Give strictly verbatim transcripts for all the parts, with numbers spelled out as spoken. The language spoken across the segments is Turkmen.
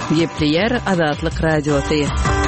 Gepleyer Azatlyk Radiosu.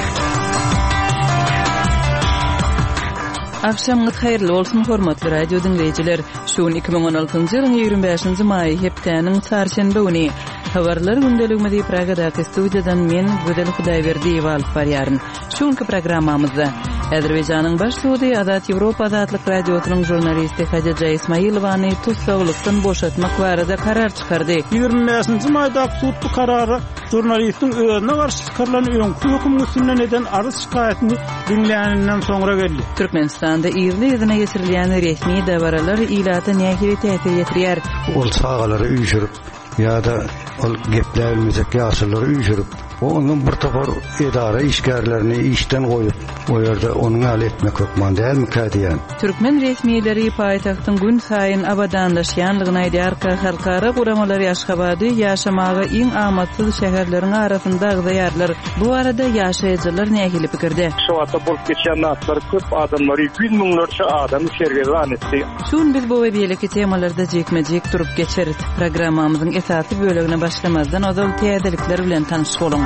Akşamınız hayırlı olsun hormatly radio dinleyijiler. Şuun iki bin on altyncı ýylyň ýygrimi beşinji maý hepdeniň çarşembe güni habarlar gündeliginde Pragadaky studiýadan men Gödel Hudaýberdi alyp barýaryn. Şuňky programmamyzda Azerbaýjanyň baş sudy Azat Ýewropa Azatlyk Radiosynyň jurnalisti Hajaja Ismailowany tutsagylykdan boşatmak barada karar çykardy. ýygrimi beşinji maýda sud bu karary jurnalistiň özüne garşy çykarylan öňkü höküm üstünden eden arz şikaýatyny dinleýäninden soňra geldi. Türkmenistanda ýyly ýygyna geçirilýän resmi dawaralar ilata nähili täsir ýetirýär. Ol çağalary üýşürip ýa-da ol geplerimize ýaşylary üýşürip onun bir tapar idara işgärlerini işten goýup o ýerde onuň hal etmek hökman dälmi kädiýän. Türkmen resmiýetleri paýtagtyň gün saýyn abadanlaşýanlygyny aýdýar, halkara guramalar Ýaşgabady ýaşamagy iň amatsyz şäherleriň arasynda ýaýarlar. Bu arada ýaşaýjylar nähili pikirde. Şu wagtda bolup geçýän natlar köp adamlar, yüz miňlerçe adam şerge zanetdi. Şun biz bu we beýleki temalarda jekmejek durup geçerit. Programmamyzyň esasy bölegine başlamazdan ozal täzelikler bilen tanyşyk bolun.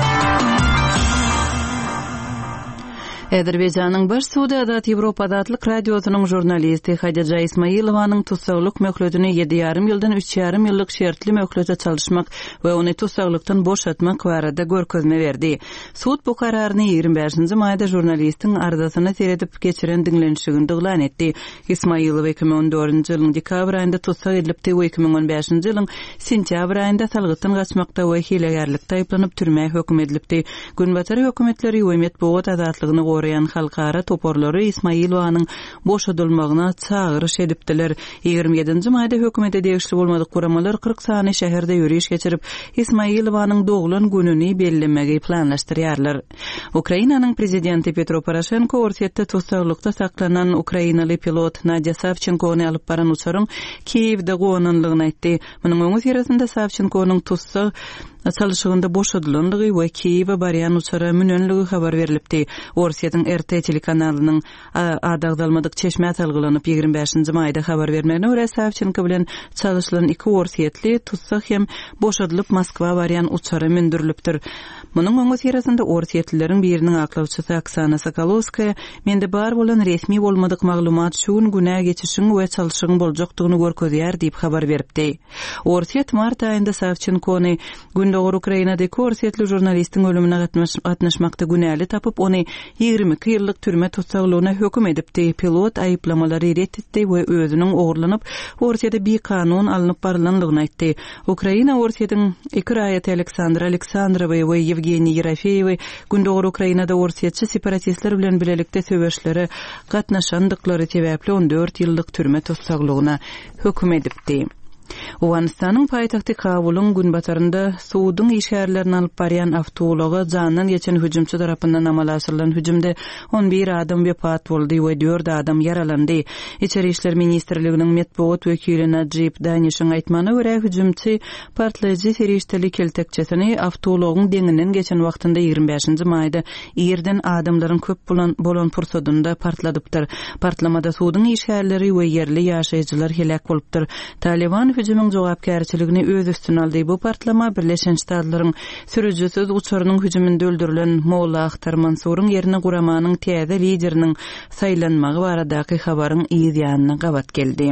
Azerbaýjanyň baş sudy Azat Ýewropa Azatlyk Radiosynyň jurnalisti Hajaja Ismailowanyň tutsaglyk möhletini ýedi ýarym ýyldan üç ýarym ýyllyk şertli möhletde çalyşmak we ony tutsaglykdan boşatmak barada görkezme berdi. Sud bu kararyny ýygrimi beşinji maýda jurnalistiň arzasyna seredip geçiren dinlenişiginde glan etdi. Ismailow iki bin on dördünji ýylyň dekabr aýynda tutsag edilipdi we iki bin on beşinji ýylyň sentýabr aýynda salgytdan gaçmakda we hilegerlikde aýplanyp türmäge höküm edilipdi. Günbatar hökümetleri Ömet Boğat azatlygyny gorayan halkara toporlary Ismailowanyň boşadylmagyna çağırış edipdiler. ýygrimi ýedinji maýda hökümete degişli bolmadyk guramalar kırk sany şäherde ýürüýiş geçirip Ismailowanyň doglan gününi bellemegi planlaşdyrýarlar. Ukrainanyň prezidenti Petro Poroshenko orsetde tutsaglykda saklanan Ukrainaly pilot Nadya Savchenkony alyp baran uçaryň Kiýewde gonanlygyny aýtdy. Munyň öňü ýerinde Savchenkonyň tutsag çalyşygynda boşadylanlygy we Kiýewe barýan uçara münenligi habar berilipdi. Orsiýatyň R T telekanalynyň adagdalmadyk çeşme atalgylanyp ýygrimi beşinji maýda habar bermegine görä Savchenko bilen çalyşylan iki orsiýetli tutsag hem boşadylyp Moskwa barýan uçara mündürilipdir. Munyň öňü ýerinde orsiýetlileriň biriniň aklawçysy Oksana Sokolovskaya mende bar bolan resmi bolmadyk maglumat şuň günä geçişiň we çalyşygyň boljakdygyny görkezýär diýip habar beripdi. Orsiýet mart aýynda Savchenkony Gündogor Ukrainadaky orsiýetli jurnalistiň ölümine gatnaşmakda günäli tapyp ony ýygrimi iki ýyllyk türme tutsaglygyna höküm edipdi. Pilot aýyplamалary reddetdi we özüniň oglanyp orsiýada bir kanun alınıp barlanlygyny aýtdy. Ukraina orsiýetiň iki raýaty Aleksandr Aleksandrowy we Yevgeniy Yerofeýew Gündogor Ukrainada orsiýetçi separatistler bilen bilelikde söwüşlere gatnaşandyklary sebäpli on dört ýyllyk türme tutsaglygyna höküm edipdi. Owganistanyň paýtagty Kabulyň günbatarynda suwdyň işgärlerini alyp barýan awtobusga janyň geçen hüjümçi tarapyndan amal asyrylan hüjümde on bir adam wepat boldy we dört adam yaralandy. İçeri işler ministrliginiň metbuat wekili Najib Danişiň aýtmanyna görä hüjümçi partlaýjy ferişteli keltekçesini awtobusyň deňinden geçen wagtynda ýygrimi beşinji maýda ýerden adamlaryň köp bolan bolan pursodunda partladypdyr. Partlamada suwdyň işgärleri we ýerli ýaşaýjylar helak bolupdyr. Taliban hüjümüň jogapkärçiligini öz üstüne aldy. Bu partlama Birleşen Ştatlaryň sürüjüsiz uçarynyň hüjüminde öldürilen Molla Akhtar Mansur'yň ýerine guramanyň täze lideriniň saýlanmagy baradaky habaryň ýygyanyna gabat geldi.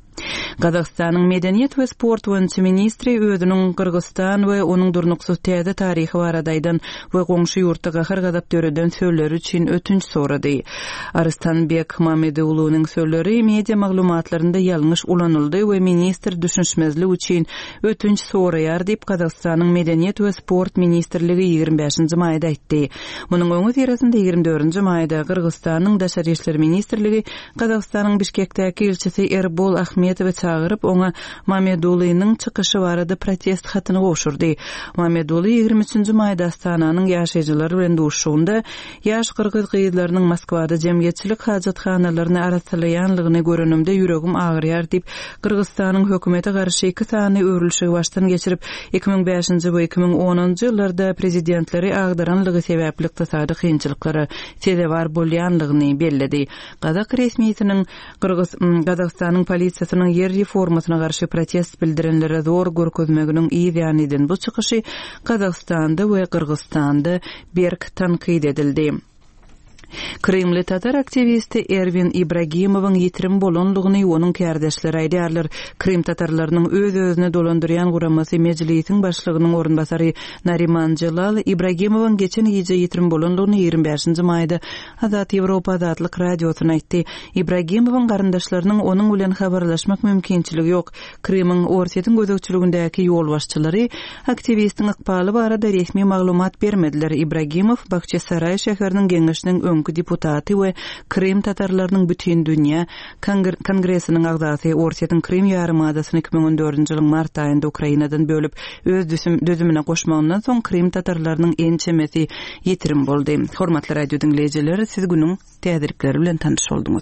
Gazakstanyň medeniýet we sport boýunça ministri özüniň Kyrgyzstan we onuň durnuksuz täze taryhy baradaýdan we goňşy ýurtda gahar gadap döreden söýleri üçin ötünç sorady. Arstanbek Mamedowlunyň söýleri media maglumatlarynda ýalňyş ulanyldy we ministr düşünşmezlik üçin ötünç soraýar diýip Gazakstanyň medeniýet we sport ministrligi ýygrimi beşinji maýda aýtdy. Munyň öňü ýerinde ýygrimi dördünji maýda Kyrgyzstanyň daşary işler ministrligi Gazakstanyň Bişkekdäki elçisi Erbol Ahmetowy çağırıp ona Mamedowlynyň çykyşy barada protest hatyny goşurdy. Mamedowly ýygrimi üçinji maýda Astananyň ýaşaýjylary bilen duruşugynda ýaş kyrgyz gyýylarynyň Moskwada jemgyýetçilik hajatxanalaryny araslaýanlygyny görünümde ýüregim agyrýar diýip Kyrgyzstanyň hökümete garşy iki sany öwrülşigi başdan geçirip iki bin beşinji we iki bin onunji ýyllarda prezidentleri agdaranlygy sebäpli ykdysady kynçylyklary sede bar bolýanlygyny belledi. Gazak resmiýetiniň Kyrgyz Gazakstanyň polisiýasynyň Radiosynyň yer reformasyna garşy protest bildirenlere zor görkezmeginiň ýa-ni bu çykyşy Kazakstanda we Kyrgyzstanda berk tanqid edildi. Kremli Tatar aktivisti Ervin Ibragimowyň ýitirim bolanlygyny onuň kardeşleri aýdýarlar. Krem tatarlarynyň öz-özüne dolandyrýan guramasy mejlisiň başlygynyň orunbasary Nariman Jalal Ibragimowyň geçen ýyjy ýitirim bolanlygyny ýigirmi beşinji maýda Azat Ýewropa adly radiosyna aýtdy. Ibragimowyň garyndaşlarynyň onuň bilen habarlaşmak mümkinçiligi ýok. Kremň ortadan gözegçiligindäki ýol başçylary aktivistiň ykbaly barada resmi maglumat bermediler. Ibragimow Bakçasaray şäheriniň geňeşiniň öňkü deputaty we Krem tatarlarynyň bütün dünýä kongressiniň agzasy Ortadan Krem ýarymadasyny iki bin on dördünji ýylyň mart aýynda Ukrainadan bölüp öz dözümine goşmagyndan soň Krem tatarlarynyň ençemesi ýetirim boldy. Hormatly radio dinleýijileri, siz günüň täzirikleri bilen tanış bolduňuz.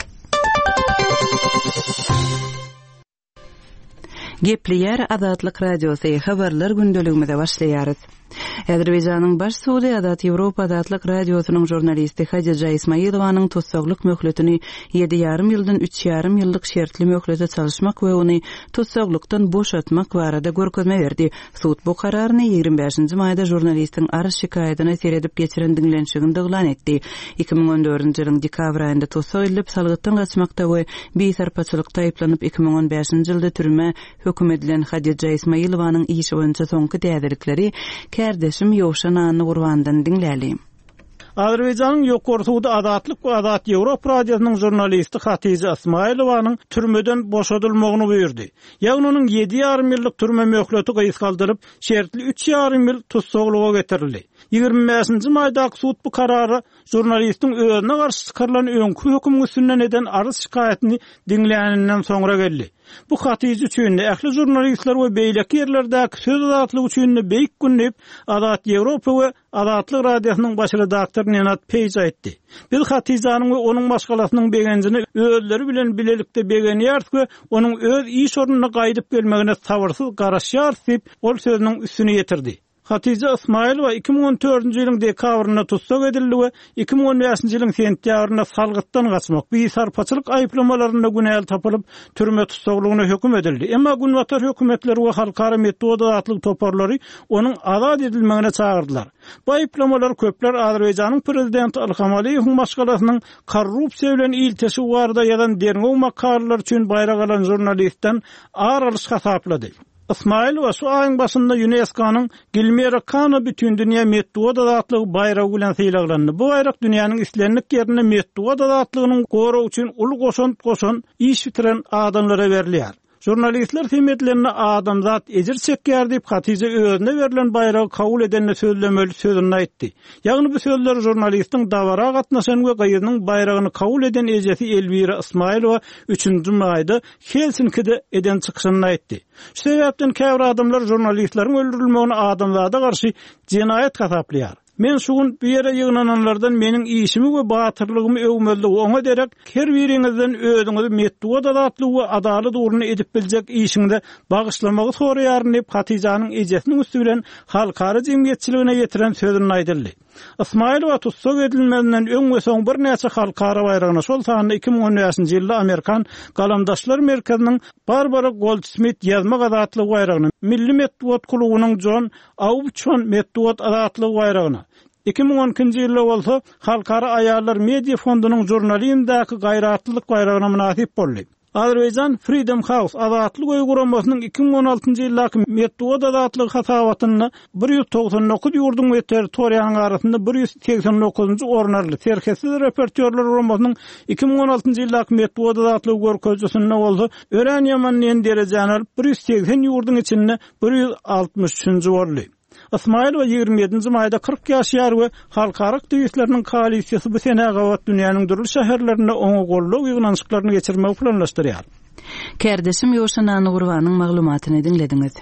Gepliýär Azatlyk radiosy habarlar gündeligimizde başlaýarys. Azerbaýjanyň baş suwdy Azat Ýewropa adly radiosynyň jurnalisti Hadija Ismailowanyň tutsaklyk möhletini yedi ýarym ýyldan üç ýarym ýyllyk şertli möhlete çalyşmak we ony tutsaklykdan boşatmak barada görkezme berdi. Suwd bu kararyny ýigirmi beşinji maýda jurnalistiň arş şikaýatyna seredip geçiren dinlenşiginde glan etdi. iki bin on dördünji ýylyň dekabr aýynda tutsak edilip salgytdan gaçmakda we beýsarpaçylykda aýplanyp iki bin on beşinji ýylda türme hökm edilen Hadija Ismailowanyň işi boýunça soňky däderlikleri kardeşim Ýowşan any gurbandan dinläli. Azerbaýjanyň ýokary suwdy Azatlyk we Azat Ýewropa radiosynyň jurnalisti Hatice Ismailowanyň türmeden boşadylmagyny buyurdy. Ýagny onuň yedi ýarym ýyllyk türme möhleti gaýys kaldyryp, şertli üç ýarym ýyl tutsaklyga getirildi. ýigirmi beşinji maýdaky suwd bu karary jurnalistiň özüne garşy çykarylan öňkü höküm üstünden eden arz şikaýatyny dinleýäninden soňra geldi. Bu Hatice üçin ähli jurnalistler we beýleki ýerlerdäki söz azatlygy üçin beýik günnep Azat Ýewropa we Azatlyk radiosynyň baş redaktory Nenat Pejz aýtdy. Biz Hatijanyň we onuň başgalasynyň begenjini özleri bilen bilelikde begenýär we onuň öz iş ornuny gaýdyp gelmegine sabyrsyz garaşýar diýip ol sözüniň üstüne ýetirdi. Hatice Ismailowa iki bin on dördünji ýylyň dekabrynda tutsak edildi we iki bin on beşinji ýylyň sentýabrynda salgytdan gaçmak, beýsarpaçylyk aýplamalaryna günäl tapylyp türme tutsaklygyna hökm edildi. Emma günwatar hökümetleri we halkara metodologik toparlary onuň azat edilmegine çagyrdylar. Bu aýplamalar köpler Azerbaýjanyň prezidenti Ilham Aliýewiň başgalasynyň korrupsiýa bilen iltesi barada ýadan derňew makallar üçin baýrak alan jurnalistden ağır alış hasaplady. Ismailowa şu aýyň başynda UNESCO-nyň Gilmera Kana bütün dünýä metduat azatlygy bayragy bilen syýlaglandy. Bu bayrak dünýäniň islenlik ýerine metduat azatlygynyň goraw üçin uly goşan goşan iş bitiren adamlara berilýär. Jurnalistler himmetlerini adamzat ejir çekýär diýip Hatice özüne berilen bayragy kabul edenle sözlemeli sözüni aýtdy. Ýagny bu sözler jurnalistiň dawara gatnaşan we gaýrynyň bayragyny kabul eden ejesi Elvira Ismailowa üçünji maýda Helsinki'de eden çykyşyny aýtdy. Şu sebäpden käbir adamlar jurnalistleriň öldürilmegini adamzada garşy jenaýat hasaplaýar. Men şugun bu ýere ýygnananlardan meniň işimi we batyrlygymy öwmeli oňa derek her biriňizden özüňizi metduat azatlygy we adalet uğruna edip biljek işiňde bagyşlamagy soraýar diýip Hatijanyň ejesiniň üstü bilen halkara jemgyýetçiligine ýetiren sözüni aýdyldy. Ismailowa tutsak edilmeden öň we soň bir näçe halkara bayragyna şol sahanda iki bin on beşinji ýylda Amerikan Galamdaşlar Merkeziniň Barbara Goldsmith ýazma azatlygy bayragyny, Milli Metduat Klubynyň John Aubuchon Metduat azatlygy bayragyna, iki bin onunçy ýylda bolsa Halkara Aýallar Media Fondunyň jurnalyndaky gaýratlylyk bayragyna münasip boldy. Azerbaýjan Freedom House azatlyk uyguramasynyň iki bin on altynjy ýyldaky metduat azatlygy hasabatyny bir ýüz togson dokuz ýurdun we territoriýanyň arasynda bir ýüz seksen dokuzunjy orun aldy. Terhesiz repertuarlar uramasynyň iki bin on altynjy ýyldaky metduat azatlygy görkezjisinde bolsa, ören ýaman derejäni alyp bir ýüz seksen ýurdun içinde bir ýüz altymyş üçinji boldy. Ismailowa ýigirmi ýedinji maýda kırk ýaşar we halkara aktivistleriniň koalisiýasy bu sene gawat dünýäniň dürli şäherlerinde oňa golluk ýygnançyklaryny geçirmek planlaşdyrýar. Kardeşim Ýowşan any gurbanyň maglumatyny dinlediňiz.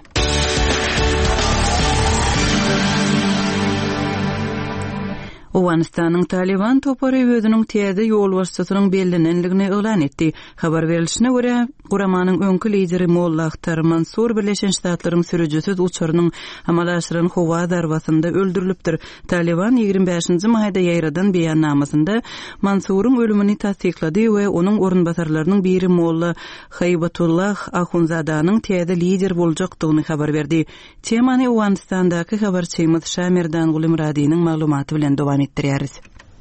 Owganistanyň Taliban topary özüniň täze ýol başçysynyň bellenenligini elan etdi. Habar berilişine görä, Guramanyň öňkü lideri Molla Akhtar Mansur Birleşen Ştatlaryň sürüjüsiz uçurynyň amal aşyran howa darbasynda öldürilipdir. Taliban ýygrimi beşinji maýda ýaýradan beýannamasynda Mansuryň ölümini tasdiklady we onuň orunbatarlarynyň biri Molla Haybatullah Ahunzadanyň täze lider boljakdygyny habar berdi. Temany Owganistandaky habarçymyz Şamerdan Gulimradynyň maglumaty bilen dowam etdirýäris.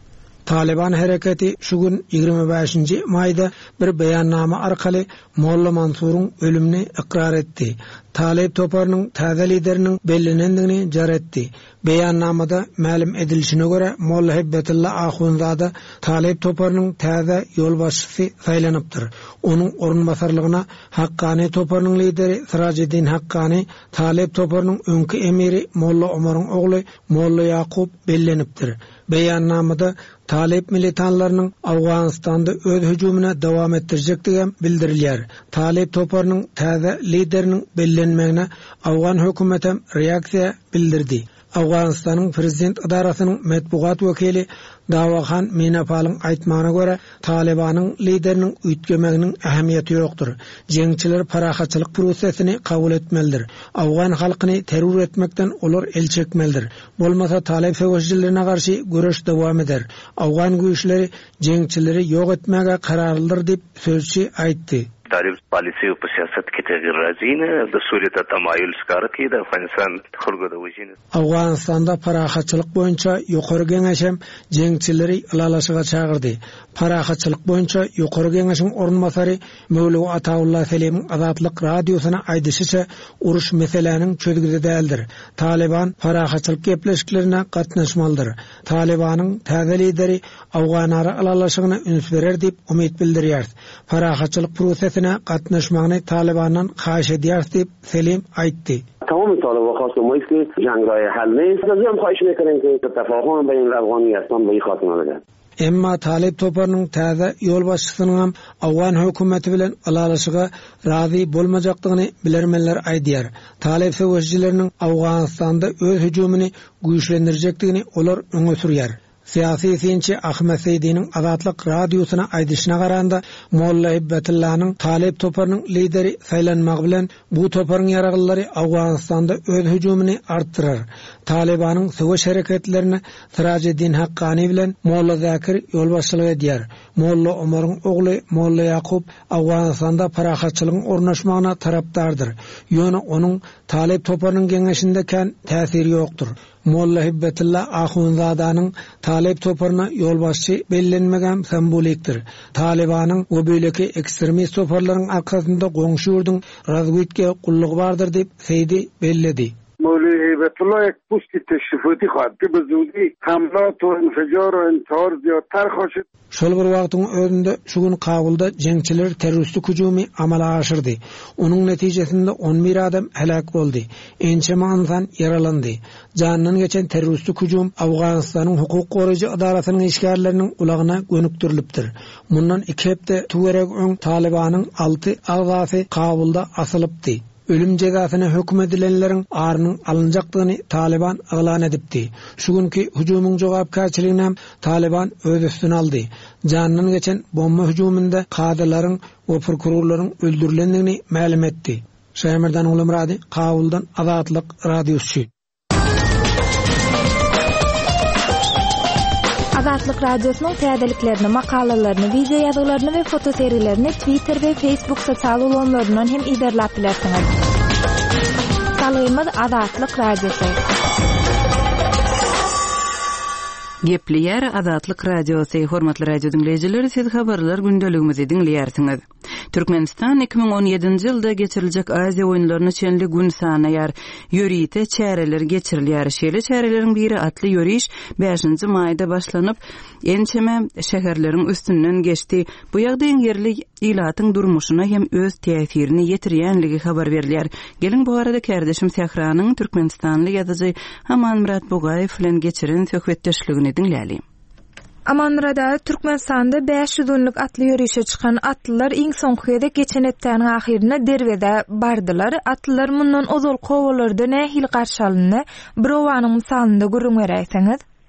Taliban hareketi şu gün ýygrimi beşinji maýda bir beýannama arkaly Molla Mansuryň ölümini ikrar etdi. Talib toparynyň täze lideriniň bellenendigini jar etdi. Beýannamada ma'lum edilişine göre Molla Haybatullah Ahunzada Talib toparynyň täze ýol başçysy saýlanypdyr. Onuň orunbasarlygyna Haqqani toparynyň lideri Sirajiddin Haqqani, Talib toparynyň öňkü emiri Molla Omaryň ogly Molla Yaqub bellenipdir. Beýannamada Talib militanlarynyň Awganistanda öz hüjümüne dowam etdirjekdigini bildirilýär. Talib toparynyň täze lideriniň bellenmegine Awgan hökümeti reaksiýa bildirdi. Awganistanyň prezident idarasynyň matbuat wekili Dawahan Minapalyň aýtmagyna görä, Talibanyň lideriniň üýtgemeginiň ähmiýeti ýokdur. Jeňçiler parahaçylyk prosesini kabul etmelidir. Awgan halkyny terror etmekden olar el çekmelidir. Bolmasa Talib söwüşçilerine garşy göreş dowam eder. Awgan güýçleri jeňçileri ýok etmäge kararlydyr diýip sözçi aýtdy. Talib polisiýa bu siýasat ketegi razine da sureta tamayül skarky da Afganistan hurgada wejini. Awganistanda parahaçylyk boýunça ýokary geňeşem jeňçileri ilalaşyga çagyrdy. Parahaçylyk boýunça ýokary geňeşiň orunbasary Mevlew Ataullah Selim'in Azatlyk radiosyna aýdyşyça uruş meseleläriniň çözgüde däldir. Taliban parahaçylyk gepleşiklerine gatnaşmalydyr. Talibanyň täze lideri Awganara ilalaşygyna üns berer diýip umyt bildirýär. Parahaçylyk prosesi qatnaşmagyny Talibandan haýyş edýär diýip Selim aýtdy. تمام طالبان خواستم ما است که جنگ راه حل نیست. از هم خواهش میکنیم که تفاهم بین افغانستان با این خاتمه بده. Emma Talib toparynyň täze ýol başçysynyň Awgan hökümeti bilen alalaşyga razy bolmajakdygyny bilermenler aýdýar. Talib söwüşçileriniň Awganistanda öz hüjümini güýçlendirjekdigini olar öňe sürýär. Siyasi sinçi Ahmet Seydi'nin Azatlyk radiosyna aýdyşyna garanda Molla Haybatullah Talib toparynyň lideri saýlanmagy bilen bu toparyň ýaragyllary Awganistanda öz hüjümini artdyrar. Talibanyň söwüş hareketlerini Sirajiddin Haqqani bilen Molla Zakir ýolbaşçylyk edýär. Molla Omaryň ogly Molla Yaqub Awganistanda parahaçylygyň ornaşmagyna tarapdardyr. Ýöne onuň Talib toparynyň geňeşinde kän täsiri ýokdur. Molla Haybatullah Ahunzadanyň Talib toparyna ýolbaşçy bellenmegen sembolikdir. Talibanyň o böleki ekstremist toparlaryň arkasynda goňşy ýurdun razwitke gullygy bardyr diýip Seydi belledi. Molla Haybatullah ek pusti teşrifati khad ki bezudi hamlat we infijar we intihar ziyadtar hoşit. Şol bir wagtyň özünde şu gün Kabulda jeňçiler terroristlik hüjümi amala aşyrdy. Onuň netijesinde on bir adam helak boldy. Ençeme insan yaralandy. Janyny geçen terroristlik hüjüm Awganistanyň hukuk goraýjy idarasynyň işgärleriniň ulagyna gönükdirilipdir. Mundan iki hepde tuwerek öň Talibanyň alty agzasy Kabulda asylypdy. Ölüm cezasyna hökm edilenleriň arynyň alınjakdygyny Taliban elan edipdi. Şu günkü hüjümüň jogapkärçiligini Taliban öz üstüne aldy. Janyny geçen bomba hüjüminde kadylaryň we prokurorlaryň öldürilendigini ma'lum etdi. Şäherden Gulimrady, Kabuldan Azatlyk radiosy. Azatlyk radiosynyň täzeliklerini, makalalaryny, video ýazgalaryny we foto seriýlerini Twitter we Facebook sosial ulanlaryndan hem izlerläp bilersiňiz. Salaýymyz Azatlyk radiosy. Gepleýär Azatlyk radiosy. Hormatly radio dinleýijileri, siz habarlar gündeligimizi dinleýärsiňiz. Türkmenistan iki bin on ýedinji ýylda geçiriljek Aziýa oýunlaryny çenli gün sanaýar. Ýörite çäreler geçirilýär. Şeýle çäreleriň biri atly ýöriş beşinji maýda başlanyp, ençeme şäherleriň üstünden geçdi. Bu ýagdaýyň yerli ilatyň durmuşyna hem öz täsirini ýetirýänligi habar berilýär. Gelin bu arada kardeşim Sehranyň Türkmenistanly ýazyjy Aman Murat Bogaýew bilen geçiren söhbetdeşligini dinläýär. Amanrada Türkmenistanda beş yüz günlük atly ýörüşe çykan atlylar iň soňky geçen hepdäň ahyrynda derwede bardylar. Atlylar mundan ozal kowalarda nähil garşalyny bir owanyň misalynda görüň beräýsiňiz.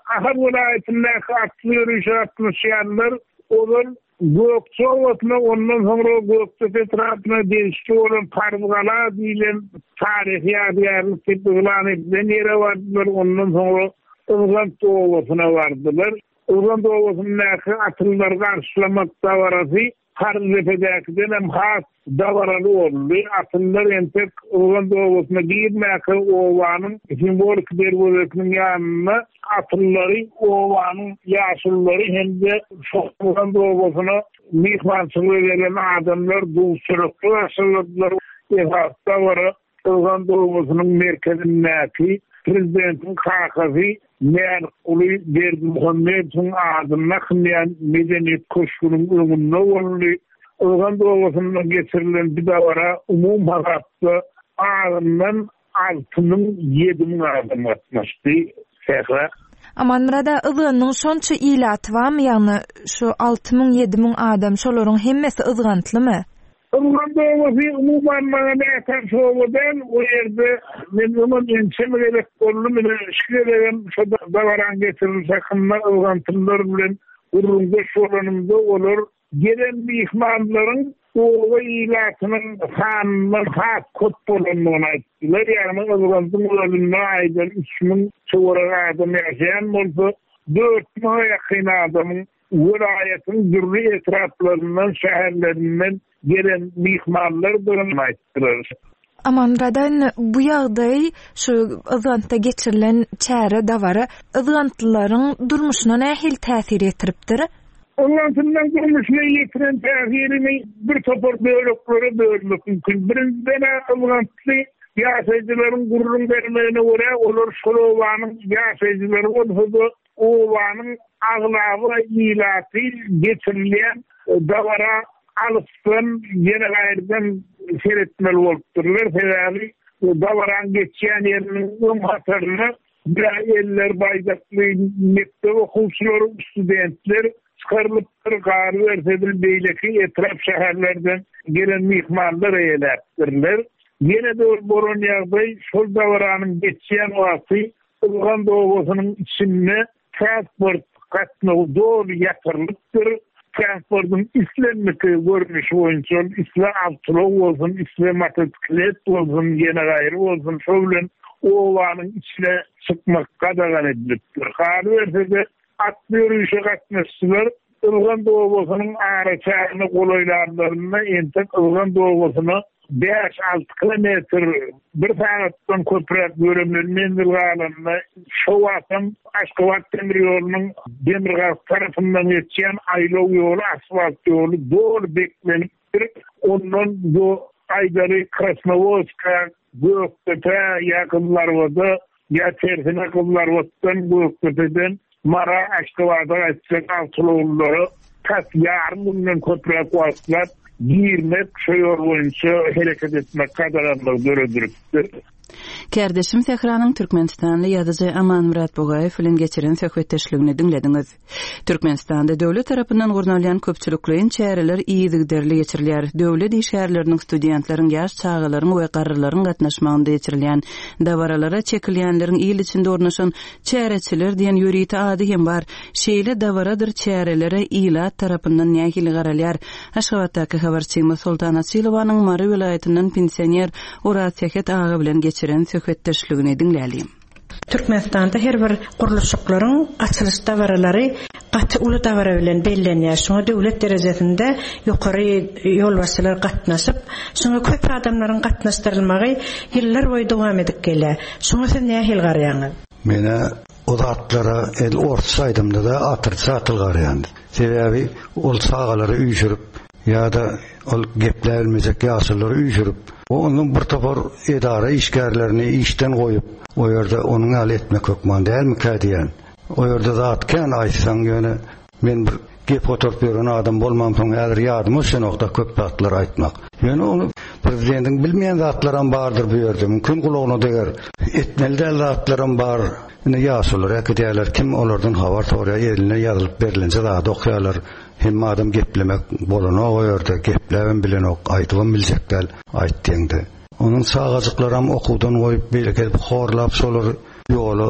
Ahar vilayetindäki atly ýürüýüşe atmışýarlar, olar Gökçe Owasyna ondan sonra Gökçe etrafına değişki olan Parvgala diýilen tarihi ýadyarlyk diýip elan edilen ýere bardylar. Ondan sonra Ozan Owasyna bardylar. Ozan Owasynyňky atlylar garşylamak dawarasy Karlıtepe'däkiden hem has davaralı oldu. Atlılar entek Ozan Owasyna giýmäke owanyň simbolik derwözekniň ýanyna atlyları owanyň ýaşyllary hemde Ozan Owasyna mihmançylyk eden adamlar duşurukly ýaşylylar ýa-da bara Ozan Owasynyň merkezindäki prezidentin kakazy men uly Berdi Muhammed'in adyna hynýan medeniyet koşgunyň öňünde boldy. Ozan Owasyna geçirilen bir dawara umum haratda adynyň altymyň ýedimiň adam atmışdy. Sähra. Aman burada ızganyň şonça ilaty barmy? Ýagny şu altymyň ýedimiň adam şolaryň hemmesi ızgantlymy? Ozan Owasyna umuman mana ýatan şowdan o ýerde men umum ençeme gerek boldum. Men şeýlerim şu dawaran getirilse hymlar ızgantlylar bilen urunda şolanymda olar. Gelen mihmanlaryň owa ilatynyň sanyny has köp bolanlygyny aýtdylar. Ýani ozandyň ölümine aýdan üç miň çowra adam ýaşaýan bolsa, dört miň ýakyn adamyň vilayatyň dürli etraflaryndan, şäherlerinden gelen mihmanlar bilen aýtdylar. Aman radan bu ýagdaý şu ızgantda geçirilen çäre dawara ızgantlylaryň durmuşyna nähil täsir etdiripdir? Onlardan durmuşyna ýetiren täsirini bir topar böleklere bölmek mümkin. Birinciden ızgantly ýaşaýjylaryň gurrun bermegine görä olar şol owanyň ýaşaýjylary bolsa, owanyň aglawy ilaty geçirilen dawara alypdan ýene gaýrdan seretmeli bolupdyrlar. Sebäbi dawaran geçýän ýeriniň öň hatarına bir eller baýdakly mektep okuwçylary, studentler çıkarılıp bir gary bersedir beýleki etraf şäherlerden gelen mihmanlar eýelerdirler. Ýene de boron ýagdaý şol dawaranyň geçýän wagty Ozan Owasynyň içinde transport gatnawy dolu ýatyrlypdyr. Transportun islenmeki görünüşü boyunca isle avtolog olsun, isle motosiklet olsun, yine gayrı olsun, şöyle ovanın içine çıkmak qadağan edilipdir. Hali verse de atlı yürüyüşe katmıştılar. Ozan Owasynyň ara çağını kolaylarlarına entek Ozan Owasyna beş altı kilometr bir saatdan köprek görünmenin menzilgalarına şov atam Aşgabat demir ýolunyň Demirgaz tarapyndan geçýän aýlaw ýolu, asfalt ýolu dol beklenipdir. Ondan bu aýdary Krasnovodska, Göktepe ýakynlarynda ýa tersine kıllarwatdan Göktepeden Mara Aşgabat'a geçen altılowlary kat ýarym günden köprek wagtlar girmek, şu ýol boýunça hereket etmek kadarlar görüldüripdir. Kardeşim Sehranyň Türkmenistanda ýazyjy Aman Murat Bogaýew bilen geçiren söhbetdeşligini diňlediňiz. Türkmenistanda döwlet tarapyndan gurnalan köpçülikliň çäreler iýdigderli geçirilýär. Döwlet işgärleriniň studentlaryň ýaş çağalaryň we garrylaryň gatnaşmagynda geçirilýän dawaralara çekilýänleriň ýyl içinde ornaşan çäreçiler diýen ýöriti ady hem bar. Şeýle dawaradyr çärelere iýlat tarapyndan nähili garalýar. Aşgabatdaky habarçymy Sultan Asylovanyň Mary vilayatynyň pensioner Uras Sehet ağa bilen geçiren söhbetdeşligini diňlälim. Türkmenistanda her bir guruluşyklaryň açylış dawaralary gaty uly dawara bilen bellenýär. Şoňa döwlet derejesinde ýokary ýolbaşçylar gatnaşyp, şoňa köp adamlaryň gatnaşdyrylmagy ýyllar boýy dowam edip gelýär. Şoňa sen nähil garaýaňyz? Mene o da atlara el orta saydımda da atır satıl garayandı. Sebebi ol sağaları üýşürüp ya da ol geplämezek ýaşyllary üýşürüp onun bir topar edara işgärlerini işten goýup o ýerde onuň aly etmek hökman dälmi kädiýän. O ýerde zatken aýtsaň ýöne men bir gep oturup ýören adam bolmam soň äger ýardym üçin okda köp zatlar aýtmak. Ýöne onu prezidentiň bilmeýän zatlaram bardyr bu ýerde. Mümkin gulagyna deger etmeli zatlaram bar. Ine ýaşylar äkidýärler kim olardan habar torya eline ýazylyp berilince da dokýarlar. Hem adam geplemek bolana o ýerde gepläben bilen ok aýdylan biljekler aýtdyňdy. Onun sağajyklaram okuwdan goýup beýle gelip horlap solar ýolu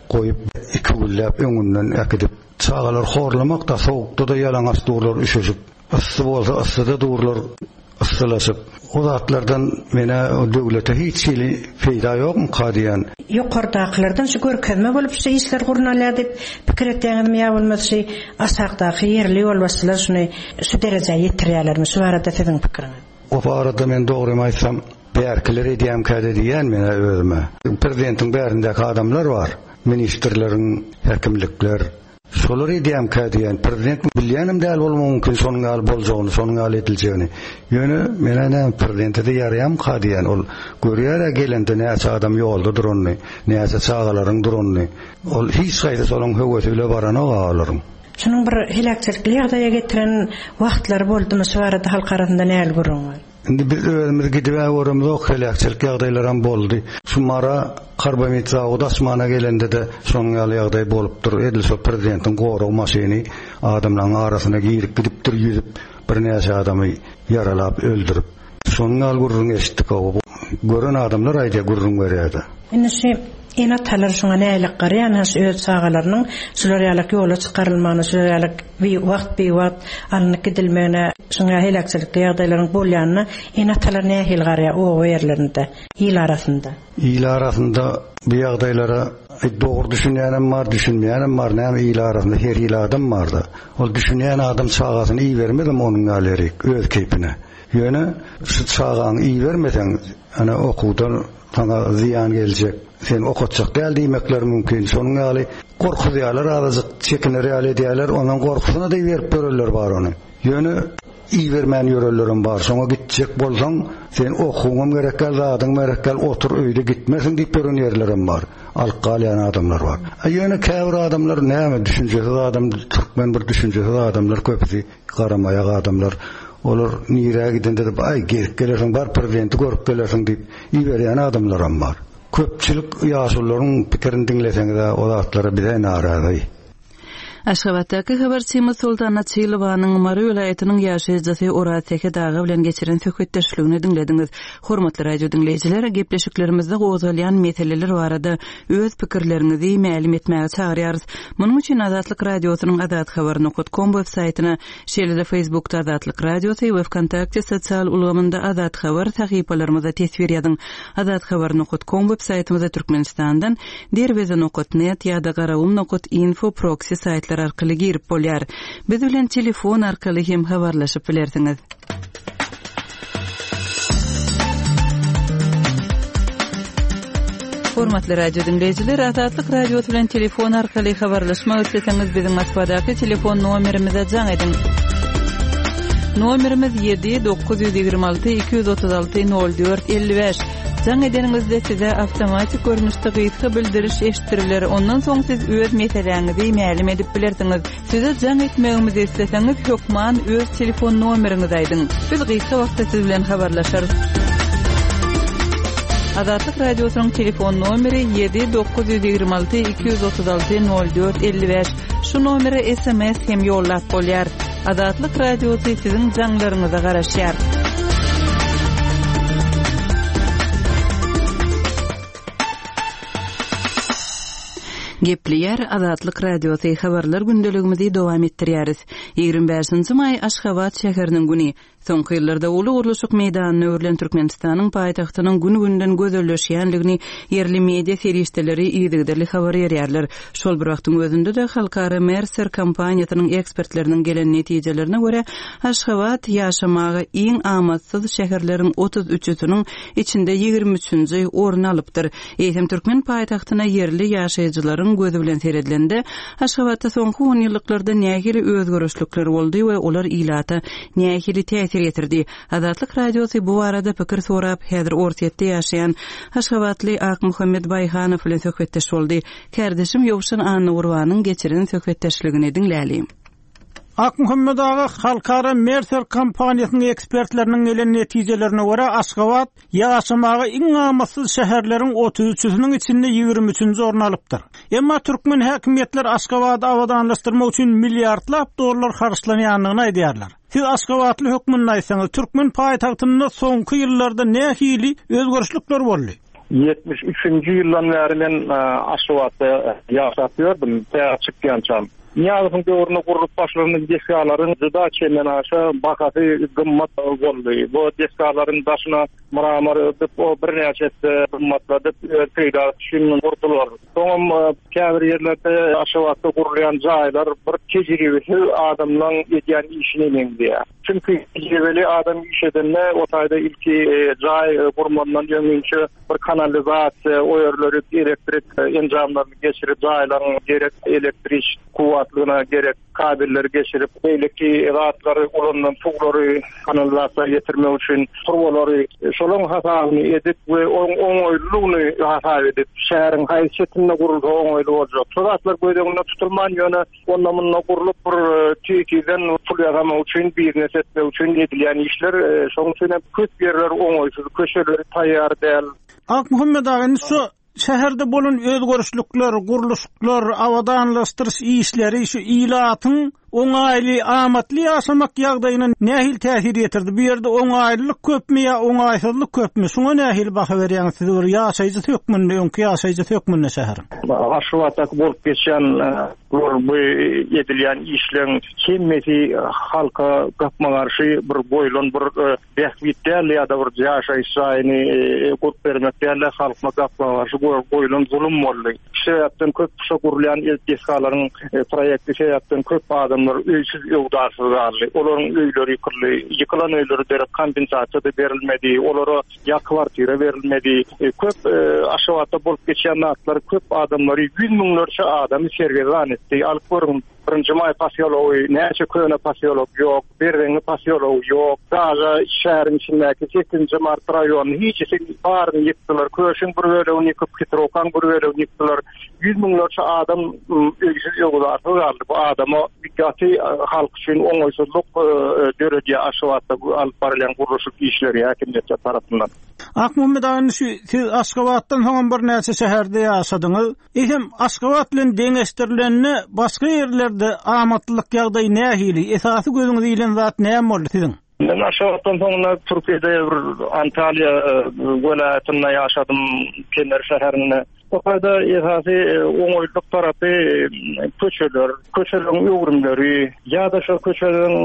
koyup iki güllep öňünden akidip çağalar horlamak da soğukda da yalaňaç durlar üşüşüp ıssy bolsa ıssyda durlar ıssylaşyp o zatlardan mene o döwlete hiç hili feýda ýokmy kadiýan ýokardakylardan şu görkezme bolup şu işler gurnalar dip pikir etdiňim ýa bolmasy asaqdaky ýerli bolbasylar şuny şu derejeye ýetirýärlermi şu arada siziň pikiriňiz? O arada men dogry aýtsam bärkiler edýän käde diýen mene özüme prezidentiň bärindäki adamlar bar, ministrleriň, häkimlikler. Şolar edýän kädiýen prezident bilýänim däl bolmagy mümkin şonuň gal boljagyny, şonuň gal ediljegini. Ýöne menen prezidente de ýarayam kädiýen ol görýär gelende näçe adam ýolda durunny, näçe çağalaryň durunny. Ol hiç gaýda şonuň höweti bile barana galarym. Şunun bir helakçylyk ýagdaýa getiren wagtlar boldymy şu arada halk arasynda näl görüňiz? Indi biz özümüz gidip öwrümde ok helakçylyk ýagdaýlaram boldy. Şumara karbamit zawudy asmana gelende de şonuň ýaly ýagdaý bolupdyr. Edil şo prezidentiň goraw maşyny adamlaryň arasyna girip gidipdir ýüzüp bir näçe adamy yaralap öldürüp. Şonuň ýaly gurrun eşitdik o. Gören adamlar aýda gurrun berýärdi. Indi şu ena talar şoňa nälik garýan has öz sagalarynyň şular ýaly ýola çykarylmagyny, şular ýaly bir wagt bir wagt alnyp gidilmegine, şoňa helakçylyk ýagdaýlaryň bolýanyna ena talar nähil garýa o ýerlerinde, ýyl arasynda. Ýyl arasynda bu ýagdaýlara dogry düşünýänem bar, düşünmeýänem bar, näme ýyl arasynda her ýyl adam bardy. Ol düşünýän adam çağasyny iý bermedimi onuň ýaly öz keypine. Ýöne şu çağaň iý bermesen ana okudan sana ziyan gelecek. Sen okutacak däl diýmekler mümkin. Şonuň ýaly gorky diýerler, azajyk çekinir ýaly diýerler, onuň gorkusyna da berip bererler bar ony. Ýöne iý bermän ýörellerim bar. Şoňa gitjek bolsaň, sen okuwam gerekkel, zadyň gerekkel, otur öýde gitmesin diýip beren ýerlerim bar. Alqalyan adamlar bar. Ýöne käbir adamlar näme düşünjesi adam, türkmen bir düşünjesi adamlar köpüsi garamaýak adamlar. Olar nire gidende de ay gerek gelersin bar prezidenti görüp gelersin diýip iýerýän adamlaram bar. Köpçülik ýaşullaryň pikirini dinleseňiz o zatlara bile narazy. Aşgabatdaky habarçymyz Sultana Çylowanyň Mary vilayatynyň ýaşaýjysy Oraz Teke dagy bilen geçiren söhbetdeşligini dinlediňiz. Hormatly radio dinleýijiler, gepleşiklerimizde gozalýan meseleler barada öz pikirleriňizi ma'lum etmäge çagyrýarys. Munuň üçin Azatlyk radiosynyň azat habar nokta com websaýtyna, şeýle Facebookda Azatlyk radiosy we WhatsApp sosial ulamynda Azat habar sahypalarymyza tesbir ýazyň. Azat habar nokta com websaýtymyza Türkmenistandan derweze nokta net ýa-da garawum nokta info proxy saýtlar arkaly girip bolýar. Biz bilen telefon arkaly hem habarlaşyp bilersiňiz. Hormatly radio dinleýijiler, Azatlyk radiosy bilen telefon arkaly habarlaşmak isleseňiz biziň Moskvadaky telefon nomerimize jaň edin. Nomerimiz yedi dokuz yüz ýigirme alty iki yüz otuz alty nol dört elli beş. Jaň edeningizde size awtomatik görnüşde gysga bildiriş eşitdiriler. Ondan soň siz öz meseleňizi ma'lum edip bilersiňiz. Size jaň etmegimizi isleseňiz hökman öz telefon nomeriňizi aýdyň. Biz gysga wagtda siz bilen habarlaşarys. Azatlyk radiosynyň telefon nomeri yedi dokuz yüz ýigirme alty iki yüz otuz alty nol dört elli beş. Şu nomere S M S hem ýollap bolýar. Azatlyk radiosy siziň jaňlaryňyza garaşýar. Gepliyer Azatlyk radiosy habarlar gündeligimizi dowam etdirýäris. ýygrimi beşinji may Aşgabat şäheriniň güni. Soňky ýyllarda uly guruluşyk meýdanyny örlen Türkmenistanyň paýtagtynyň günü-günden gözölleşýänligini ýerli media serişdeleri ýygydyly habar berýärler. Şol bir wagtyň özünde de halkara Mercer kompaniýasynyň ekspertleriniň gelen netijelerine görä Aşgabat ýaşamagy iň amatsyz şäherleriň otuz üçüniň içinde ýygrimi üçünji orun alypdyr. Eýsem Türkmen paýtagtyna ýerli ýaşaýjylaryň gözü bilen seredilende Aşgabatda soňky on ýyllarda nähili özgörüşlikler boldy we olar ilata nähili täsir getirdi. Azatlyk radiosy bu arada pikir sorap, häzir ortatda ýaşaýan Aşgabatly Ak Muhammed Bayhanow bilen söhbetdeş boldy. Kardeşim Ýowşan Anwurwanyň geçiren söhbetdeşligini dinläýälim. Ak Muhammed ağa halkara Mercer kompaniýasynyň ekspertleriniň gelen netijelerine görä Aşgabat ýaşamagy iň amatsız şäherleriň otuz üçüniň içinde ýygrimi üçünji orun alypdyr. Emma türkmen häkimetler Aşgabaty awadanlaşdyrmak üçin milliardlap dollar harçlanýanyny aýdýarlar. Siz Aşgabatly hökmünde aýsaňyz, türkmen paýtagtynda soňky ýyllarda nähili özgörüşlikler boldy? yetmiş üçinji ýyldan bäri men Aşgabatda ýaşapýardym, täze çykýançam. Niýazyň döwrüne gurup başlaryň desgalaryň zyda çenden aşa bakaty gymmat boldy. Bu desgalaryň başyna maramar edip o bir näçe gymmatladyp peýda düşünýän gurdular. Soňam käbir ýerlerde Aşgabatda gurulýan jaýlar bir tejribeli adamlaryň edýän işini meňdi. Çünki tejribeli adam iş edende o taýda ilki jaý gurmandan ýöňünçe bir kanalizasiýa, o ýerleri elektrik enjamlaryny geçirip jaýlaryň gerek elektrik kuwatlygyna gerek kabelleri geçirip beýleki rahatlary ulandan suglary kanalizasiýa getirmek üçin turbalary şolaň hasabyny edip we oňoýlulygy hasap edip şäheriň haýsyetine guruldy oňoýlu boljak. Turatlar göýdeginde tutulman ýöne ondan mundan gurulup bir tüýkiden pul ýagamak üçin biznes etmek üçin edilýän işler şoň üçin köp ýerler oňoýsuz, köşeleri taýýar däl. Ak Muhammed agany şu şäherde bolan özgörüşlükler, guruluşlar, awadanlaşdyryş işleri şu ilatyň oňaýly, amatly ýaşamak ýagdaýyna nähil täsir ýetirdi? Bu ýerde oňaýlylyk köpmi ýa oňaýsızlyk köpmi? Şoňa nähil baha berýäňiz? Ýaşaýjy tökmünde, öňki ýaşaýjy tökmünde şäher. Aşgabatda bolup geçen bu edilýän işleň hemmesi halka gapma garşy bir boýlan bir bähwitdäl ýa-da bir ýaşaýyş şaýyny gurup bermekdäl halkma gapma garşy boýlan zulüm boldy. Şeýatdan köp kişi gurulýan ilkeskalaryň proýekti şeýatdan köp adam öýsüz ýogdarsy garly. Olaryň öýleri ýykyldy, ýykylan öýleri derek kompensasiýa berilmedi, olara ýa kwartira berilmedi. Köp Aşgabatda bolup geçen natlar köp adamlary yüz miňlerçe adam serge zanetdi. Alyp görün birinji may pasiýology, näçe köne pasiýolog ýok, berdeňi pasiýolog ýok. Daga şäheriň içindäki sekizinji mart raýonyny hiçsi baryny ýykdylar. Köşüň bir bölegi ýykyp gitrokan bir bölegi ýykdylar. yüz miňlerçe adam öýsüz ýogdarsy garly. Bu adama dikkati halk üçin oňoýsuzlyk döredýär Aşgabatda alyp barılan guruluşyk işleri häkimlet tarapyndan. Ak Muhammed agany siz Aşgabatdan soň bir näçe şäherde ýaşadyňyz. Ehem Aşgabat bilen deňeşdirilenni başga ýerlerde amatlyk ýagdaý nähili? Esasy gözüňiz ilen zat näme boldy siziň? Men Aşgabatdan soňra Türkiýede bir Antalya welaýatynda ýaşadym, Kemer şäherinde. Orada esasy oňoýluk tarapy köçeler, köçelerin öwrümleri, ýa-da şu köçelerin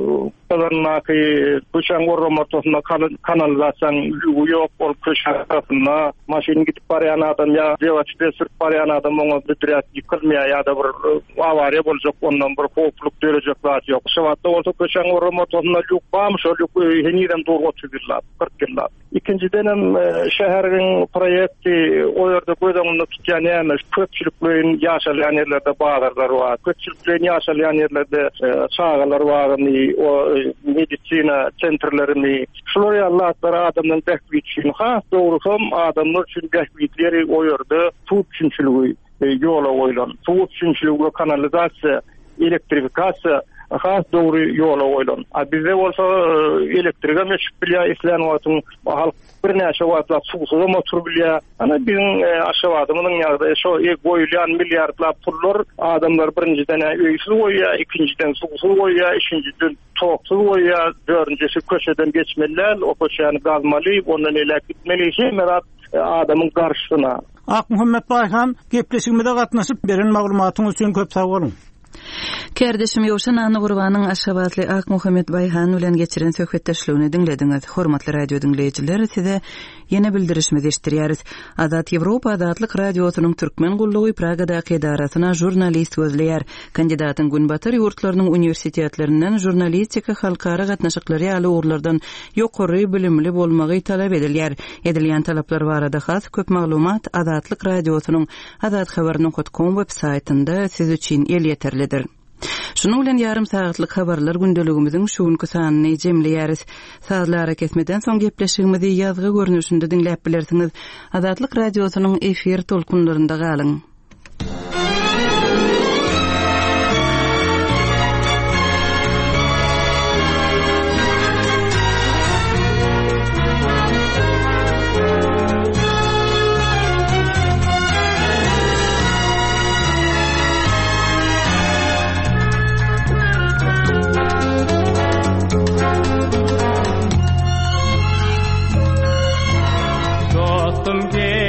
bazarnaky köçeň goramatyna kanalizasiýaň ýok, ol köçe tarapynda maşyn gidip barýan adam ýa velosiped sürüp barýan adam oňa bitirät ýykylmaýar ýa-da bir awariýa boljak, ondan bir howpluk dörejek zat ýok. Şeýle bolsa köçeň goramatyna ýok bam, şol ýok heniden dogry otyrdylar, kırk ýyllar. İkinciden hem şäheriň proýekti o ýerde göýdeginde tutýan ýa-da köpçüliklerin ýaşalýan ýerlerde bazarlar bar, köpçüliklerin ýaşalýan ýerlerde çağalar bar, o medisina sentrlerini, şolar ýalatlar adamdan tähwit üçin has dogry hem adamlar üçin tähwitleri o ýerde suw üçinçiligi ýola goýulan, suw üçinçiligi kanalizasiýa, elektrifikasiýa has dogry ýola goýulan. A bizde bolsa elektrige meşgul bilýär, islen wagtyň halk bir näçe wagtlar suwsuza motor bilýär. Ana biziň Aşgabatymyň ýagdaýy şo goýulýan milliardlap pullar adamlar birinciden öýsüz goýýar, ikinciden suwsuz goýýar, üçünciden toksuz goýýar, dördüncüsi köşeden geçmeliler, o köşäni gazmaly, ondan elek gitmeli, hemerat adamyň garşysyna. Ak Muhammed Bayhan gepleşigimizde gatnaşyp beren maglumatyň üçin köp sag bolun. Kerdeşim Ýowşan Any Gurban'ın Aşgabatly Ak Muhammed Bayhan bilen geçiren söhbetdeşligini dinlediňiz. Hormatly radio dinleýijiler, size ýene bildirişmi eşdirýäris. Azat Ýewropa Adatlyk radiosynyň türkmen gullugy Pragadaky edarasyna jurnalist gözleýär. Kandidatyň Günbatyr ýurtlarynyň universitetlerinden jurnalistika halkara gatnaşyklary ýaly urlardan ýokary bilimli bolmagy talap edilýär. Edilýän talaplar barada has köp maglumat Adatlyk radiosynyň azat habaryny dot com web saytynda siz üçin elýeterlidir. Şunu bilen yarım saatlyk habarlar gündeligimiziň şuňky sanyny jemleýäris. Saatlara kesmeden soň gepleşigimizi ýazgy görnüşinde dinläp bilersiňiz. Azatlyk radiosynyň efir tolkunlarynda galyň. Dostum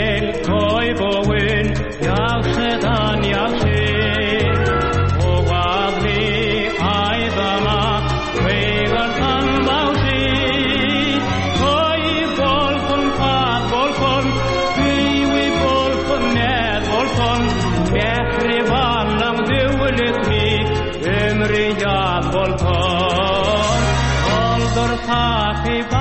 ömrü yad bolton oldur takip